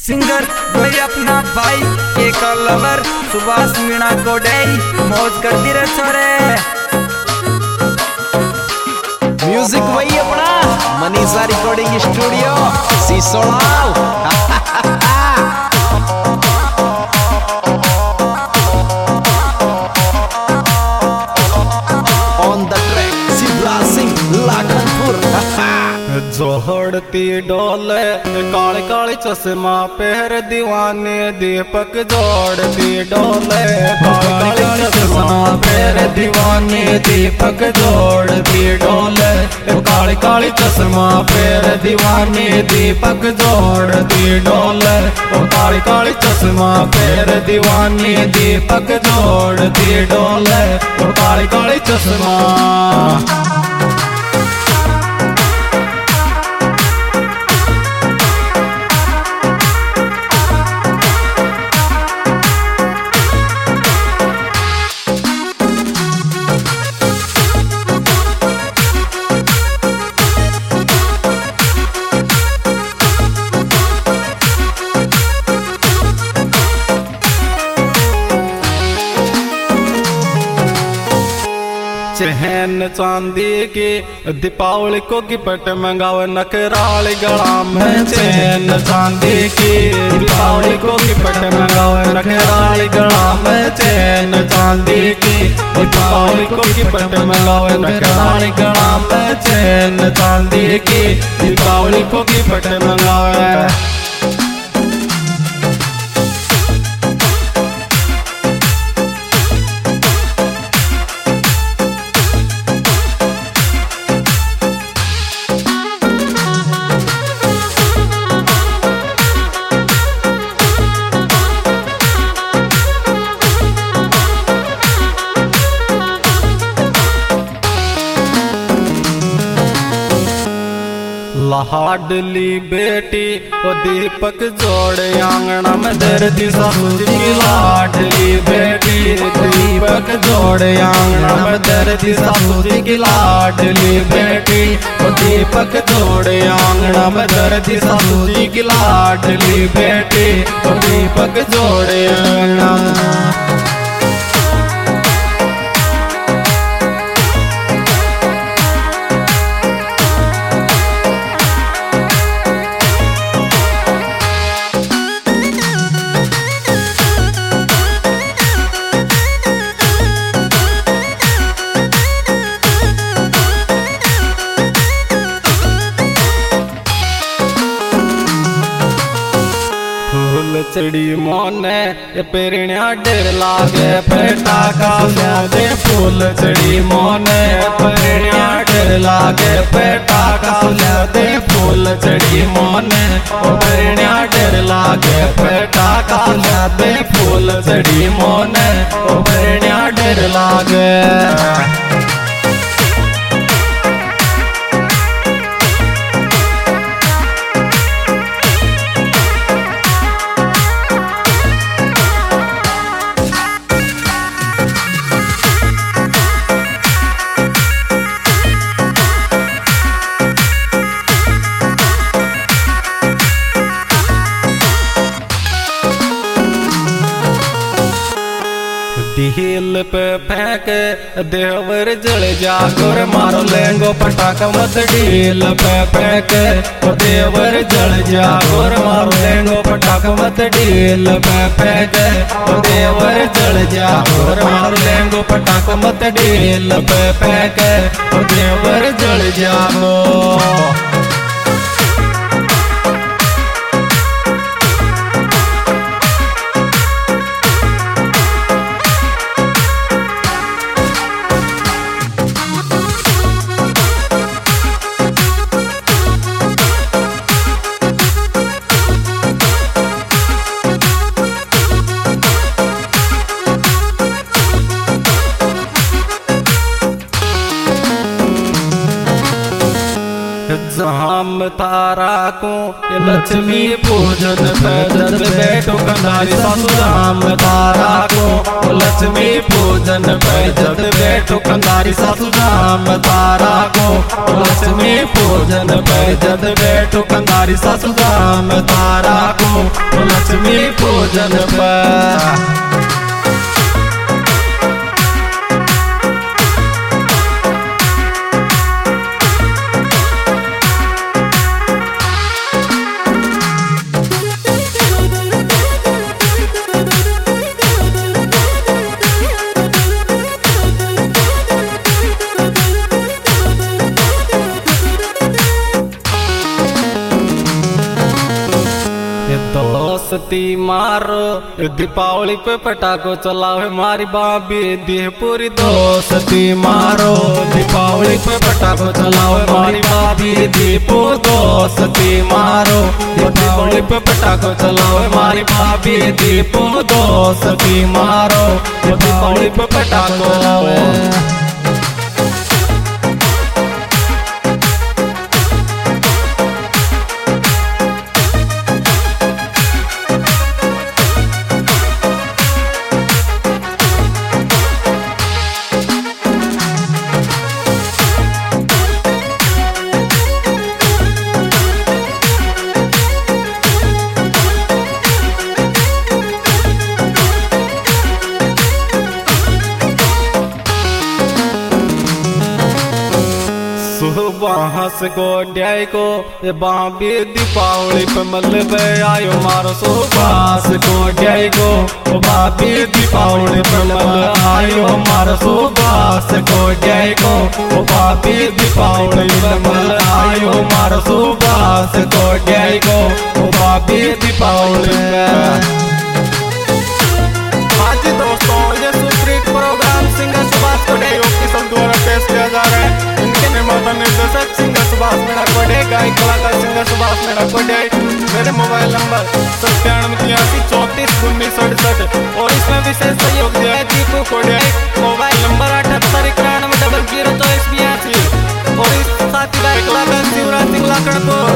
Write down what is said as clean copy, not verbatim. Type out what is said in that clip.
Singer वही अपना भाई एक लवर सुभाष मीणा को डेरी मौज करती रहे छोरे। म्यूजिक वही अपना Manisha recording studio Sisodav. On the track Shivla Singh Lakhanpur. जोड़ती डोले काले काले चश्मा पहर दीवाने दीपक जोड़ती डोले काले काले चश्मा पहर दीवाने दीपक जोड़ती डोले काले काले चश्मा पहर दीवाने दीपक जोड़ती डोले काले काले चश्मा पहर दीवाने दीपक जोड़ती डोले काले काले चश्मा। चहन चांदी की दीपावली को गिफ्ट मंगाओ नकराल गला में चहन चांदी की दीपावली को गिफ्ट मंगाओ नकराल गला में चहन चांदी की दीपावली को गिफ्ट मंगाओ नकराल गला में चहन चांदी की दीपावली को गिफ्ट मंगाओ। लाडली बेटी ओ दीपक जोड़े आंगना में धरती सासू की लाडली बेटी दीपक जोड़े आंगना में धरती सासू की लाडली बेटी ओ दीपक जोड़े आंगना में धरती सासू की लाडली बेटी ओ दीपक जोड़े आंगना। चढ़ी मोने पेरिया डेर लागे पेटाका दे फूल चढ़ी मोने पेरिया डेर लागे पेटाका दे फूल चढ़ी मोने पेरिया डेर लागे पेटाका दे फूल चढ़ी मोने पेरिया डेर लागे। ढील पे फेंक देवर जल जागोर मारो लेंगो पटाखा मत ढील पे फेंक देवर जल जागोर मारो लेंगो पटाखा मत ढील पे फेंक देवर जल जागोर मारो लेंगो पटाखा मत ढील पे फेंक देवर जल जागो। सुधाम तारा को लक्ष्मी पूजन पे जद बैठो कंधारी सासुधाम तारा को लक्ष्मी पूजन पे जद बैठो कंधारी सासुधाम तारा को लक्ष्मी पूजन पे जद बैठो कंधारी सासुधाम तारा को लक्ष्मी पूजन पे। दोस्ती मारो दीपावली पे पटाखो चलाओ हमारी बाबी दी पूरी दोस्ती मारो दीपावली पे पटाखो चलाओ हमारी बाबी दीपो दोस्ती मारो दीपावली पे पटाखो चलाओ हमारी बाबी दीपो दोस्ती मारो दीपावली पे पटाखो चलाओ। सुबास को ड्याय को ये बाबी दीपावली पे मलबे आयो मारो सुबास को ड्याय को बाबी दीपावली पे मल आयो मारो सुबास को ड्याय को बाबी दीपावली पे मल आयो मारो सुबास को ड्याय को बाबी दीपावली पे। आज दोस्तों ये सुप्रीत प्रोग्राम सिंगर सुभाष कोडेई के सब द्वारा पेश किया जा रहा है। इनके निर्माता निर्देशक सिंगर सुभाष मीणा कोडेई, गायक कलाकार सिंगर सुभाष मीणा कोडेई। मेरे मोबाइल नंबर 9783341968 और इसमें विशेष सहयोग दिया है दीपू कोडेई। मोबाइल नंबर 7891002482 और इस साथी गायक कलाकार शिवराज सिंह लाखनपुर।